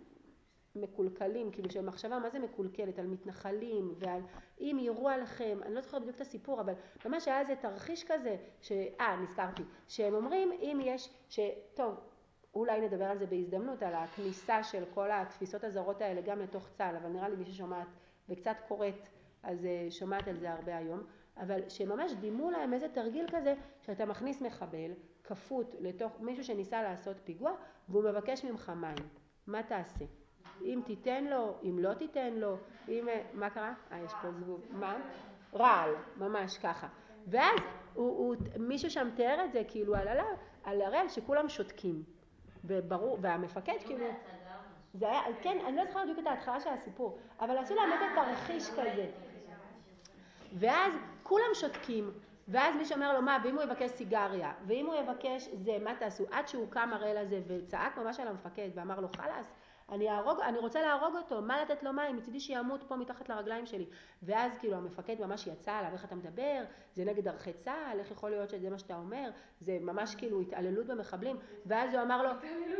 S1: מקולקלים, כאילו שמחשבה מה זה מקולקלת, על מתנחלים ועל אם יראו עליכם, אני לא זוכרת בדיוק את הסיפור, אבל ממש היה איזה תרחיש כזה, ש... אה, נזכרתי, שהם אומרים אם יש, שטוב, אולי נדבר על זה בהזדמנות, על הכניסה של כל התפיסות הזרות האלה גם לתוך צה"ל, אבל נראה לי מי ששומעת וקצת קוראת, אז שומעת על זה הרבה היום, אבל שממש דימו להם איזה תרגיל כזה, שאתה מכניס מחבל, כפות לתוך מישהו שניסה לעשות פיגוע, והוא מבקש ממך מים. מה תעשה? אם תיתן לו, אם לא תיתן לו, אם... מה קרה? אה, יש פה זבוב. מה? רעל, ממש ככה. ואז הוא, הוא, מישהו שם תיאר את זה, כאילו על עליו, על הראל שכולם שותקים. וברור, והמפקד כאילו... זה היה, כן, אני לא זוכרת בדיוק את ההתחלה של הסיפור, אבל עשו להם איזה תרחיש כזה. ואז כולם שותקים, ואז מישהו אומר לו, מה, ואם הוא יבקש סיגריה, ואם הוא יבקש זה, מה תעשו? עד שהוא קם הראל הזה וצעק ממש על המפקד, ואמר לו, חלס, אני, ארוג, אני רוצה להרוג אותו, מה לתת לו מים? מצידי שיעמוד פה מתחת לרגליים שלי. ואז כאילו המפקד ממש יצא עליו, איך אתה מדבר? זה נגד ערכי צה"ל, איך יכול להיות שזה מה שאתה אומר? זה ממש כאילו התעללות במחבלים. ואז הוא אמר לו...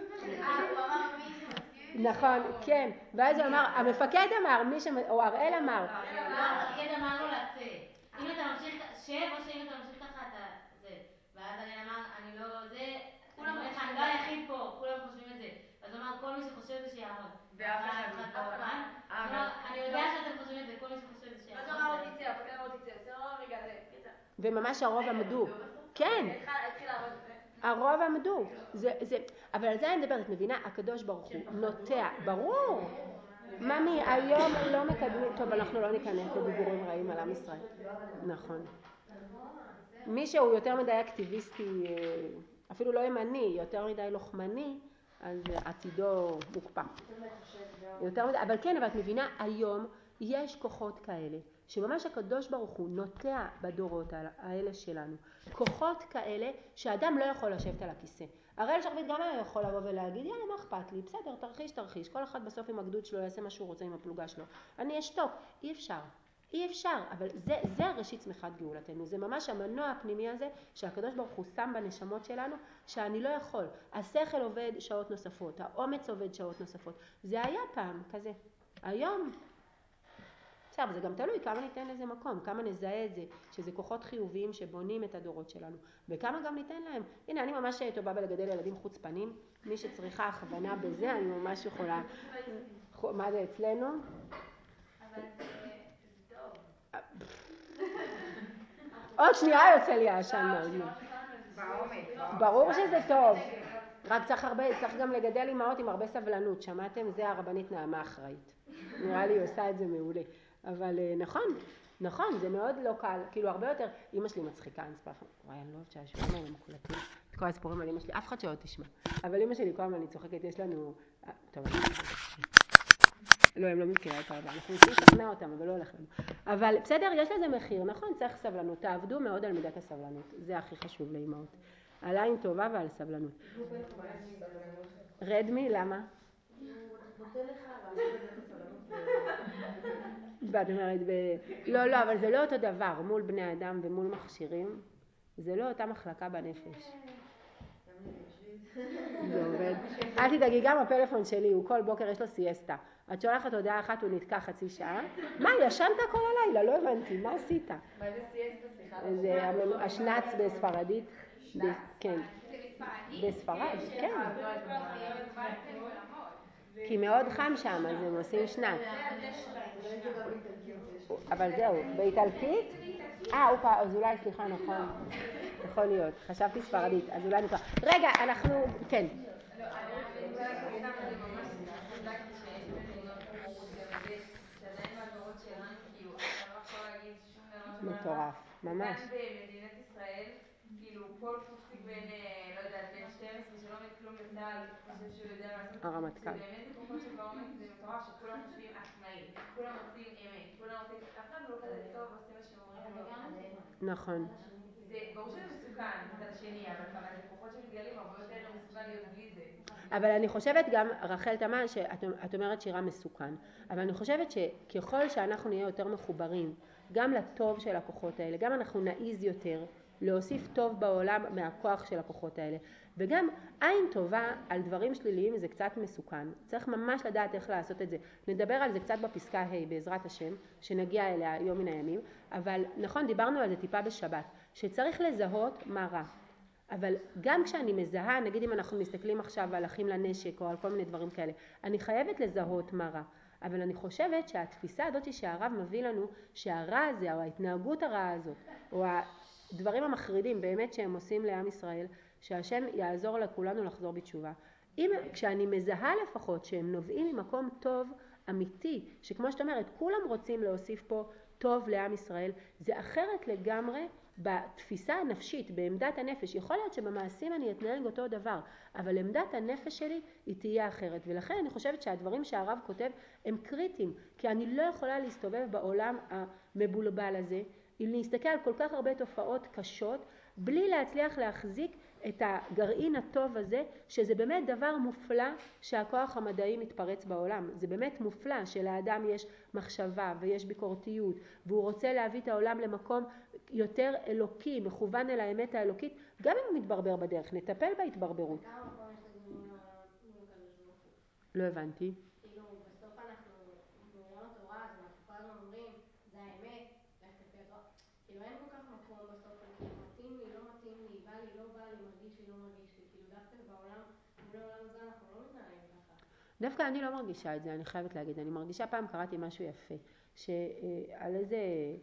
S1: נכון, כן. ואז הוא אמר, המפקד אמר, מי ש... או הראל אמר.
S3: לא, המפקד אמר לו לצאת. אם אתה ממשיך, שב או שאם אתה ממשיך ככה, אתה... זה. ואז הראל אמר, אני לא... זה... כולם לך, אני לא היחיד פה, כולם חושבים את זה. אז הוא אמר, כל מי שחושב את זה שיעמוד. ואף אחד לא עמד. אני יודע שאתם חושבים את זה, כל מי שחושב את זה שיעמוד. ואז הוא אמר לו תצא, הפקד אמר לו תצא, בסדר, רגע, זה,
S1: וממש הרוב עמדו. כן.
S3: התחיל לעבוד.
S1: הרוב עמדו. זה, זה, אבל על זה אני מדברת, את מבינה? הקדוש ברוך הוא נוטע, ברור. ממי, היום לא מקדמים, טוב, אנחנו לא ניכנס לדיבורים רעים על עם ישראל. נכון. מי שהוא יותר מדי אקטיביסטי, אפילו לא ימני, יותר מדי לוחמני, אז עתידו מוקפא. יותר מדי, אבל כן, אבל את מבינה, היום יש כוחות כאלה, שממש הקדוש ברוך הוא נוטע בדורות האלה שלנו. כוחות כאלה שאדם לא יכול לשבת על הכיסא. הראל שרביט גם היה יכול לבוא ולהגיד, יאללה, מה אכפת לי? בסדר, תרחיש, תרחיש. כל אחד בסוף עם הגדוד שלו יעשה מה שהוא רוצה עם הפלוגה שלו. אני אשתוק. אי אפשר. אי אפשר. אבל זה, זה ראשית צמיחת גאולתנו. זה ממש המנוע הפנימי הזה שהקדוש ברוך הוא שם בנשמות שלנו, שאני לא יכול. השכל עובד שעות נוספות. האומץ עובד שעות נוספות. זה היה פעם כזה. היום... בסדר, זה גם תלוי כמה ניתן לזה מקום, כמה נזהה את זה, שזה כוחות חיוביים שבונים את הדורות שלנו, וכמה גם ניתן להם. הנה, אני ממש טובה בלגדל ילדים חוצפנים, מי שצריכה הכוונה בזה, אני ממש יכולה... מה זה אצלנו?
S3: אבל זה טוב.
S1: עוד שנייה יוצא לי העשן מאוד. ברור שזה טוב. רק צריך הרבה, צריך גם לגדל אמהות עם הרבה סבלנות, שמעתם? זה הרבנית נעמה אחראית. נראה לי היא עושה את זה מעולה. אבל נכון, נכון, זה מאוד לא קל, כאילו הרבה יותר, אמא שלי מצחיקה, אני אספר לכם, וואי, אני לא אוהבת שהשיעורים האלה מקולטים, את כל הסיפורים על אמא שלי, אף אחד שלא תשמע, אבל אמא שלי כל הזמן אני צוחקת, יש לנו, טוב, לא, הם לא מכירה את הרבה, אנחנו רוצים לשכנע אותם, אבל לא הולך לנו, אבל בסדר, יש לזה מחיר, נכון, צריך סבלנות, תעבדו מאוד על מידת הסבלנות, זה הכי חשוב לאמהות, על עין טובה ועל סבלנות. רדמי, למה?
S5: הוא נותן לך לעבוד על מידת הסבלנות.
S1: ואת אומרת, לא, לא, אבל זה לא אותו דבר, מול בני אדם ומול מכשירים, זה לא אותה מחלקה בנפש. זה עובד. אל תדאגי, גם הפלאפון שלי, הוא כל בוקר יש לו סיאסטה. את שולחת הודעה אחת, הוא נתקע חצי שעה. מה, ישנת כל הלילה? לא הבנתי, מה עשית?
S4: מה זה סיאסטה? סליחה.
S1: זה השנץ בספרדית.
S4: שנץ?
S1: כן.
S3: זה בספרדית?
S1: בספרד, כן.
S4: אז לא הייתי
S1: כי מאוד חם שם, אז הם עושים שנץ. אבל זהו, באיטלקית? אה, אופה, אז אולי, סליחה, נכון. יכול להיות, חשבתי ספרדית, אז אולי נקרא. רגע, אנחנו, כן.
S4: לא, אני רוצה להגיד סתם, זה ממש חזק שיש במדינות כמו רוסיה וזה, שעדיין בעבירות שלנו, כאילו, אתה לא יכול להגיד שום דבר שבא לך.
S1: מטורף, ממש.
S4: וכאן במדינת ישראל, כאילו, כל פוסטיק בין, לא יודעת, בין שתים עשרה שלא מבין כלום בצה"ל, חושב שהוא יודע מה לעשות.
S1: הרמטכ"ל.
S4: זה באמת בכוחות שבעומק זה מטורף, שכולם חושבים עצמאי, כולם רוצים אמת, כולם רוצים, אף אחד לא כזה טוב, עושים מה שאומרים לו.
S1: נכון.
S4: זה ברור שזה מסוכן מצד השני, אבל זה כוחות שמתגלים הרבה יותר מסוכן להיות בלי זה.
S1: אבל אני חושבת גם, רחל תמה, שאת אומרת שירה מסוכן, אבל אני חושבת שככל שאנחנו נהיה יותר מחוברים, גם לטוב של הכוחות האלה, גם אנחנו נעיז יותר להוסיף טוב בעולם מהכוח של הכוחות האלה, וגם עין טובה על דברים שליליים זה קצת מסוכן, צריך ממש לדעת איך לעשות את זה. נדבר על זה קצת בפסקה ה' בעזרת השם, שנגיע אליה יום מן הימים, אבל נכון, דיברנו על זה טיפה בשבת, שצריך לזהות מה רע. אבל גם כשאני מזהה, נגיד אם אנחנו מסתכלים עכשיו על אחים לנשק או על כל מיני דברים כאלה, אני חייבת לזהות מה רע. אבל אני חושבת שהתפיסה הזאת שהרב מביא לנו, שהרע הזה או ההתנהגות הרעה הזאת, או הדברים המחרידים באמת שהם עושים לעם ישראל, שהשם יעזור לכולנו לחזור בתשובה. אם, כשאני מזהה לפחות שהם נובעים ממקום טוב, אמיתי, שכמו שאת אומרת, כולם רוצים להוסיף פה טוב לעם ישראל, זה אחרת לגמרי בתפיסה הנפשית, בעמדת הנפש. יכול להיות שבמעשים אני אתנהג אותו דבר, אבל עמדת הנפש שלי היא תהיה אחרת. ולכן אני חושבת שהדברים שהרב כותב הם קריטיים, כי אני לא יכולה להסתובב בעולם המבולבל הזה, אם להסתכל על כל כך הרבה תופעות קשות, בלי להצליח להחזיק את הגרעין הטוב הזה, שזה באמת דבר מופלא שהכוח המדעי מתפרץ בעולם. זה באמת מופלא שלאדם יש מחשבה ויש ביקורתיות, והוא רוצה להביא את העולם למקום יותר אלוקי, מכוון אל האמת האלוקית, גם אם הוא מתברבר בדרך, נטפל בהתברברות. לא הבנתי.
S3: כאילו, בסוף אנחנו בעולם התורה, אז אנחנו כל הזמן אומרים, זה האמת, ללכת לפי התורה. כאילו, אין כל כך מקום בסוף, כאילו, מתאים לי, לא מתאים לי, בא לי, לא בא לי, מרגיש לי, לא מרגיש לי. כאילו, דווקא בעולם, מול העולם הזה, אנחנו לא מתנהלים ככה.
S1: דווקא אני לא מרגישה את זה, אני חייבת להגיד. אני מרגישה, פעם קראתי משהו יפה, שעל איזה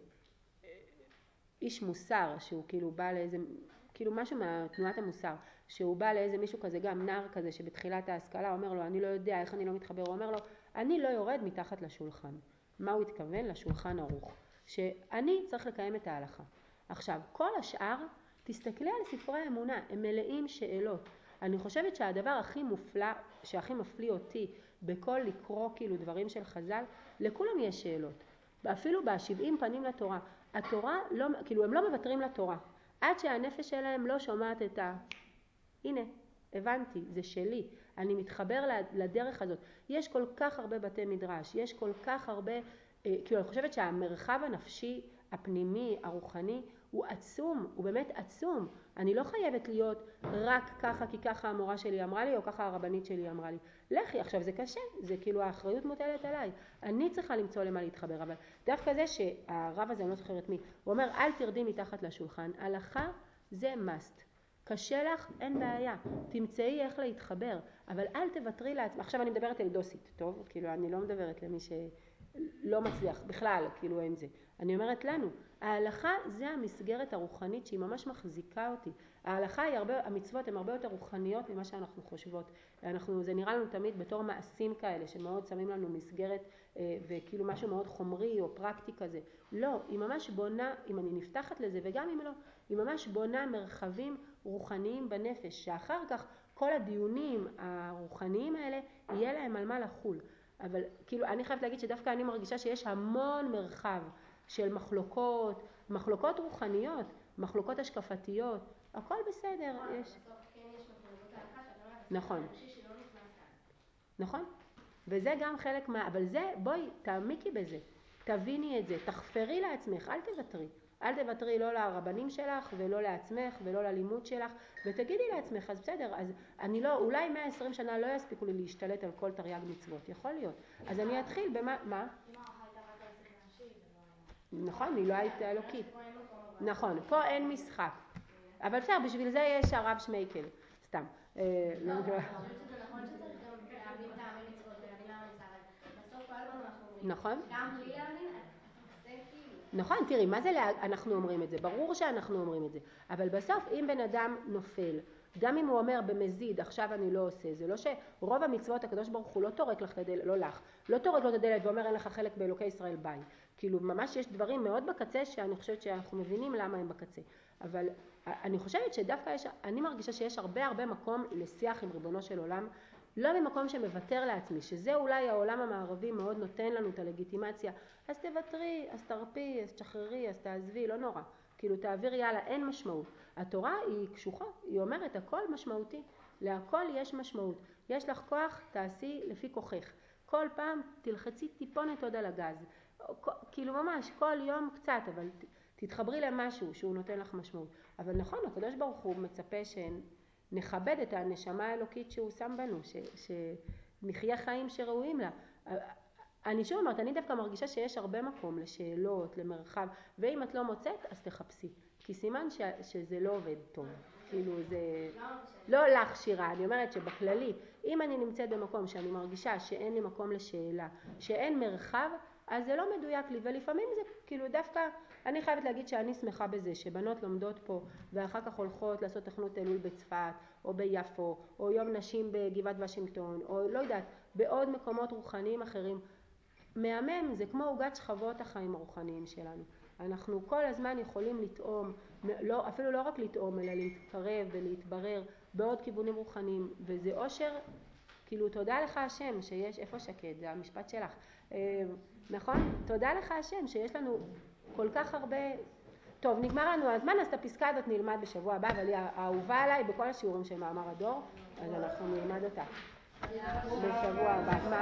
S1: איש מוסר, שהוא כאילו בא לאיזה, כאילו משהו מהתנועת המוסר, שהוא בא לאיזה מישהו כזה, גם נער כזה, שבתחילת ההשכלה אומר לו, אני לא יודע איך אני לא מתחבר, הוא אומר לו, אני לא יורד מתחת לשולחן. מה הוא התכוון? לשולחן ערוך. שאני צריך לקיים את ההלכה. עכשיו, כל השאר, תסתכלי על ספרי האמונה, הם מלאים שאלות. אני חושבת שהדבר הכי מופלא, שהכי מפליא אותי, בכל לקרוא כאילו דברים של חז"ל, לכולם יש שאלות. אפילו בשבעים פנים לתורה. התורה, לא, כאילו הם לא מוותרים לתורה. עד שהנפש שלהם לא שומעת את ה... הנה, הבנתי, זה שלי. אני מתחבר לדרך הזאת. יש כל כך הרבה בתי מדרש, יש כל כך הרבה... כאילו אני חושבת שהמרחב הנפשי, הפנימי, הרוחני, הוא עצום, הוא באמת עצום. אני לא חייבת להיות רק ככה כי ככה המורה שלי אמרה לי או ככה הרבנית שלי אמרה לי. לכי, עכשיו זה קשה, זה כאילו האחריות מוטלת עליי. אני צריכה למצוא למה להתחבר, אבל דווקא זה שהרב הזה, אני לא זוכרת מי, הוא אומר אל תרדי מתחת לשולחן, הלכה זה must. קשה לך, אין בעיה, תמצאי איך להתחבר, אבל אל תוותרי לעצמך. עכשיו אני מדברת אל דוסית, טוב? כאילו אני לא מדברת למי שלא מצליח, בכלל, כאילו אין זה. אני אומרת לנו, ההלכה זה המסגרת הרוחנית שהיא ממש מחזיקה אותי. ההלכה היא הרבה, המצוות הן הרבה יותר רוחניות ממה שאנחנו חושבות. אנחנו, זה נראה לנו תמיד בתור מעשים כאלה, שמאוד שמים לנו מסגרת וכאילו משהו מאוד חומרי או פרקטי כזה. לא, היא ממש בונה, אם אני נפתחת לזה וגם אם לא, היא ממש בונה מרחבים רוחניים בנפש, שאחר כך כל הדיונים הרוחניים האלה יהיה להם על מה לחול. אבל כאילו אני חייבת להגיד שדווקא אני מרגישה שיש המון מרחב של מחלוקות, מחלוקות רוחניות, מחלוקות השקפתיות, הכל בסדר.
S3: נכון,
S1: יש...
S3: בסוף כן יש מחלוקות ההלכה שאתה אומרת,
S1: נכון.
S3: אנושי שלא נכנס כאן.
S1: נכון? וזה גם חלק מה... אבל זה, בואי, תעמיקי בזה. תביני את זה, תחפרי לעצמך, אל תוותרי. אל תוותרי לא לרבנים שלך ולא לעצמך ולא ללימוד שלך, ותגידי לעצמך, אז בסדר, אז אני לא, אולי מאה ועשרים שנה לא יספיקו לי להשתלט על כל תרי"ג מצוות, יכול להיות. אז אני אתחיל במה, מה? נכון, היא לא הייתה אלוקית. נכון, פה אין משחק. אבל בסדר, בשביל זה יש הרב שמייקל, סתם.
S3: לא, אני חושבת שזה נכון שצריך גם להבין טעמי מצוות ולהבין למה נמצא, אבל בסוף כל הזמן אנחנו אומרים.
S1: נכון.
S3: גם בלי להבין, זה כאילו.
S1: נכון, תראי, מה זה אנחנו אומרים את זה? ברור שאנחנו אומרים את זה. אבל בסוף, אם בן אדם נופל, גם אם הוא אומר במזיד, עכשיו אני לא עושה, זה לא שרוב המצוות הקדוש ברוך הוא לא תורק לך את הדלת, לא לך, לא תורק לו את הדלת ואומר אין לך חלק באלוקי ישראל ביי. כאילו ממש יש דברים מאוד בקצה שאני חושבת שאנחנו מבינים למה הם בקצה. אבל אני חושבת שדווקא יש, אני מרגישה שיש הרבה הרבה מקום לשיח עם ריבונו של עולם, לא ממקום שמוותר לעצמי, שזה אולי העולם המערבי מאוד נותן לנו את הלגיטימציה, אז תוותרי, אז תרפי, אז תשחררי, אז תעזבי, לא נורא. כאילו תעביר יאללה, אין משמעות. התורה היא קשוחה, היא אומרת הכל משמעותי, להכל יש משמעות. יש לך כוח, תעשי לפי כוחך. כל פעם תלחצי טיפונת עוד על הגז. כאילו ממש, כל יום קצת, אבל תתחברי למשהו שהוא נותן לך משמעות. אבל נכון, הקדוש ברוך הוא מצפה שנכבד את הנשמה האלוקית שהוא שם בנו, ש, שנחיה חיים שראויים לה. אני שוב אומרת, אני דווקא מרגישה שיש הרבה מקום לשאלות, למרחב, ואם את לא מוצאת, אז תחפשי. כי סימן ש, שזה לא עובד טוב. כאילו זה לא לך שירה, אני אומרת שבכללי, אם אני נמצאת במקום שאני מרגישה שאין לי מקום לשאלה, שאין מרחב, אז זה לא מדויק לי, ולפעמים זה כאילו דווקא, אני חייבת להגיד שאני שמחה בזה, שבנות לומדות פה, ואחר כך הולכות לעשות תכנות אלול בצפת, או ביפו, או יום נשים בגבעת וושינגטון, או לא יודעת, בעוד מקומות רוחניים אחרים. מהמם, זה כמו עוגת שכבות החיים הרוחניים שלנו. אנחנו כל הזמן יכולים לטעום, לא, אפילו לא רק לטעום, אלא להתקרב ולהתברר בעוד כיוונים רוחניים, וזה אושר, כאילו תודה לך השם שיש, איפה שקד, זה המשפט שלך, נכון? תודה לך השם שיש לנו כל כך הרבה, טוב נגמר לנו הזמן, אז את הפסקה הזאת נלמד בשבוע הבא, אבל היא האהובה עליי בכל השיעורים של מאמר הדור, אז אנחנו נלמד אותה בשבוע הבא.